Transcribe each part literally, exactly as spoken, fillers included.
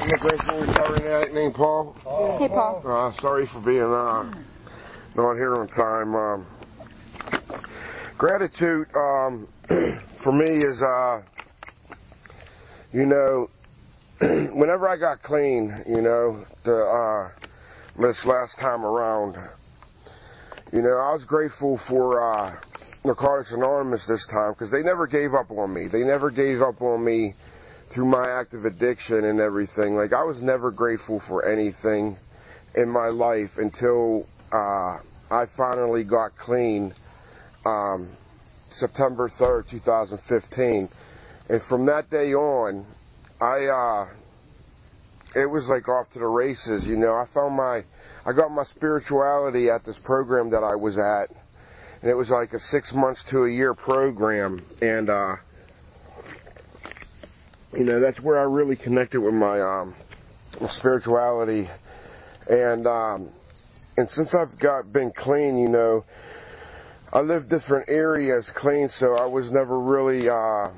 I'm a grateful recovering addict named Paul. Hey, Paul. Uh, sorry for being uh, not here on time. Um, gratitude um, for me is, uh, you know, whenever I got clean, you know, the, uh, this last time around, you know, I was grateful for uh, Narcotics Anonymous this time because they never gave up on me. They never gave up on me through my active addiction and everything. Like, I was never grateful for anything in my life until uh, I finally got clean um, September third, two thousand fifteen. And from that day on, I, uh, it was like off to the races, you know. I found my, I got my spirituality at this program that I was at. And it was like a six months to a year program. And, uh, you know, that's where I really connected with my, um, my spirituality. And, um, and since I've got, been clean, you know, I lived different areas clean, so I was never really, uh,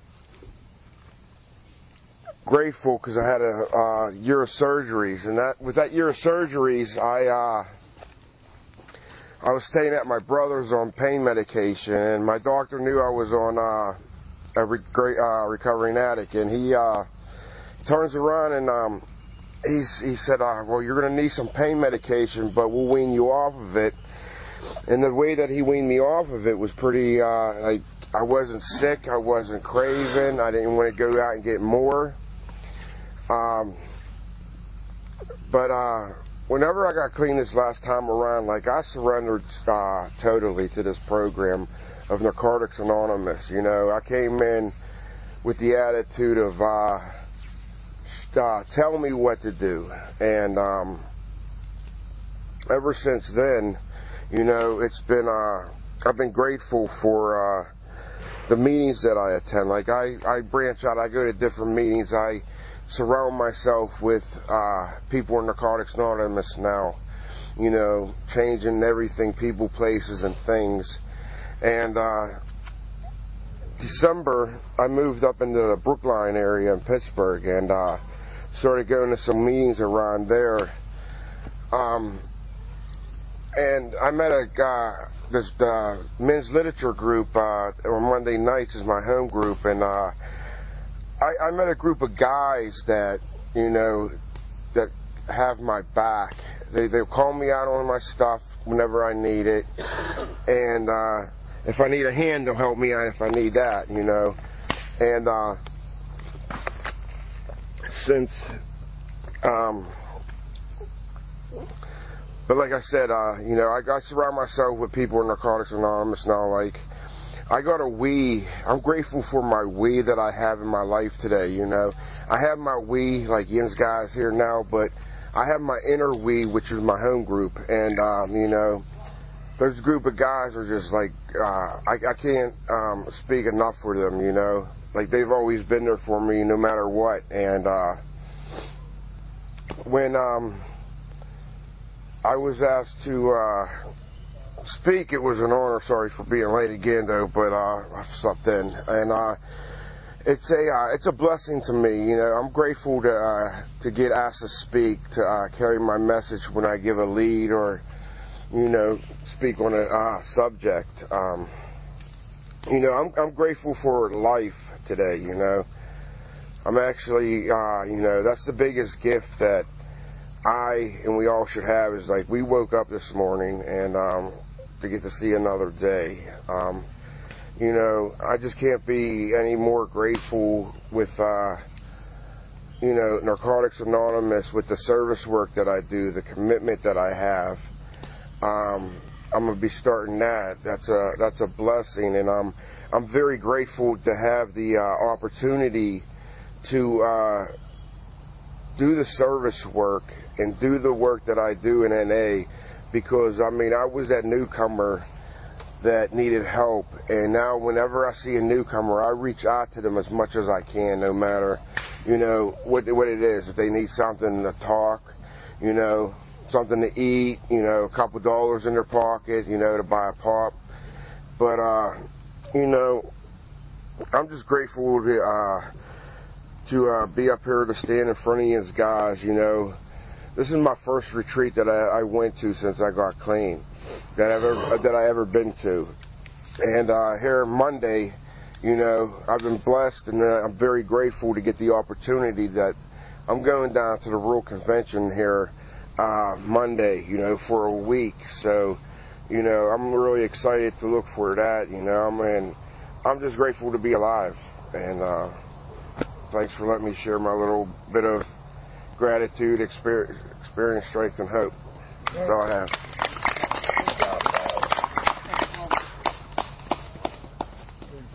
grateful because I had a, uh, year of surgeries. And that, with that year of surgeries, I, uh, I was staying at my brother's on pain medication, and my doctor knew I was on, uh, a re great, uh, recovering addict, and he, uh, turns around and, um, he's, he said, uh, well, you're going to need some pain medication, but we'll wean you off of it. And the way that he weaned me off of it was pretty, uh, I, I wasn't sick, I wasn't craving, I didn't want to go out and get more. Um, but, uh, whenever I got clean this last time around, like, I surrendered, uh, totally to this program of Narcotics Anonymous. You know, I came in with the attitude of, uh, uh tell me what to do. And, um, ever since then, you know, it's been, uh, I've been grateful for, uh, the meetings that I attend. Like, I, I branch out, I go to different meetings, I surround myself with, uh, people in Narcotics Anonymous now, you know, changing everything, people, places, and things. And, uh, December, I moved up into the Brookline area in Pittsburgh and, uh, started going to some meetings around there. Um, and I met a guy, this, uh, men's literature group, uh, on Monday nights is my home group, and, uh, I, I met a group of guys that, you know, that have my back. They, they'll call me out on my stuff whenever I need it. And, uh, if I need a hand, they'll help me out if I need that, you know. And, uh, since, um, but like I said, uh, you know, I, I surround myself with people in Narcotics Anonymous now. Like, I got a we. I'm grateful for my we that I have in my life today, you know. I have my we, like Ian's guys here now, but I have my inner we, which is my home group. And, um, you know, those group of guys are just like, uh, I, I can't um, speak enough for them, you know. Like, they've always been there for me no matter what. And uh, when um, I was asked to uh, speak, it was an honor. Sorry for being late again, though, but uh, I slept in. And uh, it's a uh, it's a blessing to me, you know. I'm grateful to uh, to get asked to speak, to uh, carry my message when I give a lead or, you know, speak on a uh, subject. Um, you know, I'm I'm grateful for life today. You know, I'm actually, uh, you know, that's the biggest gift that I and we all should have. Is like, we woke up this morning and um, to get to see another day. Um, you know, I just can't be any more grateful with, uh, you know, Narcotics Anonymous, with the service work that I do, the commitment that I have. Um, I'm gonna be starting that. That's a that's a blessing, and I'm I'm very grateful to have the uh, opportunity to uh, do the service work and do the work that I do in N A, because I mean, I was that newcomer that needed help, and now whenever I see a newcomer, I reach out to them as much as I can, no matter, you know, what what it is. If they need something to talk, you know, something to eat, you know, a couple dollars in their pocket, you know, to buy a pop. But, uh, you know, I'm just grateful to, uh, to uh, be up here to stand in front of you guys. You know, this is my first retreat that I, I went to since I got clean, that I've ever that I ever been to. And uh, here Monday, you know, I've been blessed, and uh, I'm very grateful to get the opportunity that I'm going down to the Rural Convention here uh, Monday, you know, for a week. So, you know, I'm really excited to look for that. You know, I mean, I'm just grateful to be alive, and uh, thanks for letting me share my little bit of gratitude, experience, experience strength, and hope. That's all I have.